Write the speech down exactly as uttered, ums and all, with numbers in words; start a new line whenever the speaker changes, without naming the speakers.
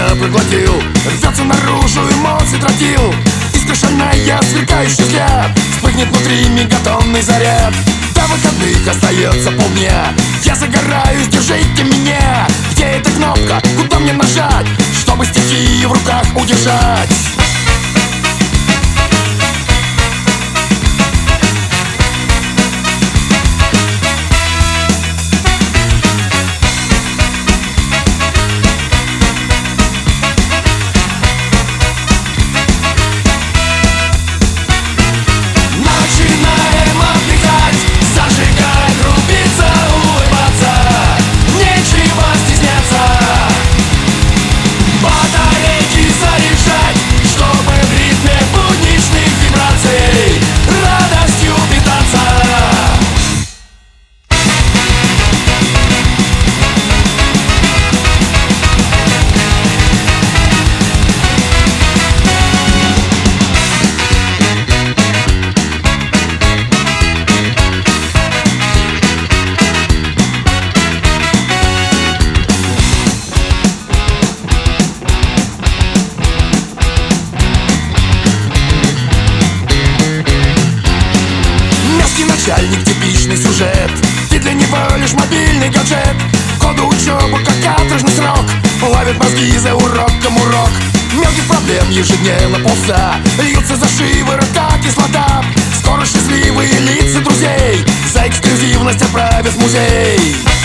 меня проглотил. Рвется наружу, эмоции тротил. Искра шальная, сверкающий взгляд. Вспыхнет внутри мегатонный заряд. До выходных остается полдня. Я загораюсь, держите меня. Где эта кнопка, куда мне нажать, чтобы стихии в руках удержать? Начальник, типичный сюжет. Ты для него лишь мобильный гаджет. Годы учебы, как каторжный срок. Ловит мозги за уроком урок. Мелких проблем ежедневно полста. Льются за шиворот, как кислота. Скоро счастливые лица друзей за эксклюзивность отправят в музей.